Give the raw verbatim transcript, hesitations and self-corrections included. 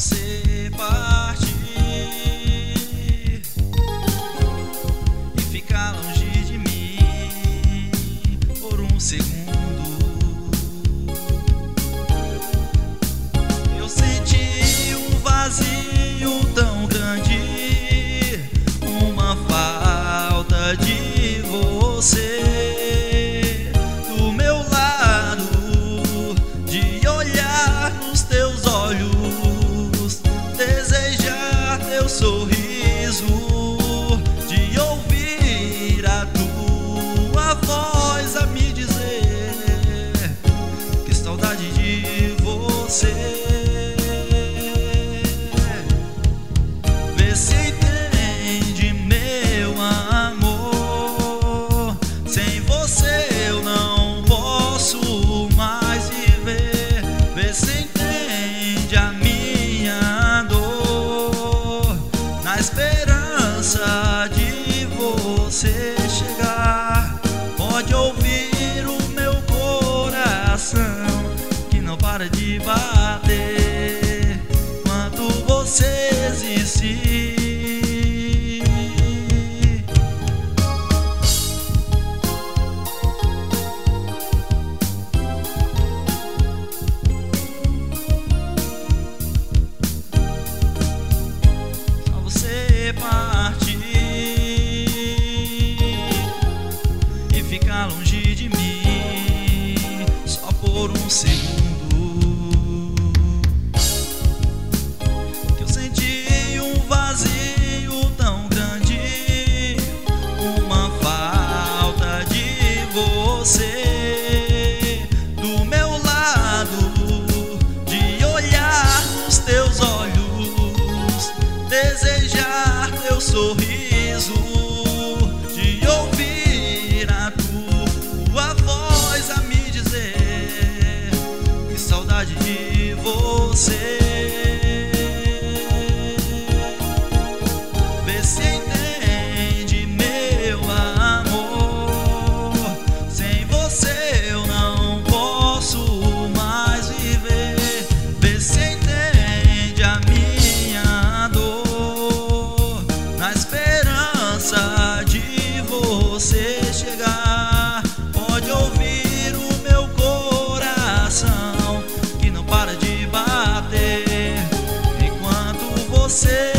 você partir e ficar longe de mim por um segundo, eu senti um vazio tão grande, uma falta de você do meu lado, de olhar nos teus olhos, desejar teu sorriso, de ouvir a tua voz a me dizer que saudade de você. Vê se entende, meu amor, sem você eu não posso mais viver. Vê se entende a minha dor, na esperança de você chegar. Pode ouvir o meu coração que não para de bater quando você existir. Só você partir e ficar longe de mim só por um segundo, que eu senti um vazio tão grande, uma falta de você do meu lado, de olhar nos teus olhos, desejar teu sorriso, de ouvir a tua voz a me dizer que saudade de você. Vê se entende, meu amor, sem você eu não posso mais viver. Vê se entende a minha dor, na esperança de você chegar. Pode ouvir o meu coração que não para de bater enquanto você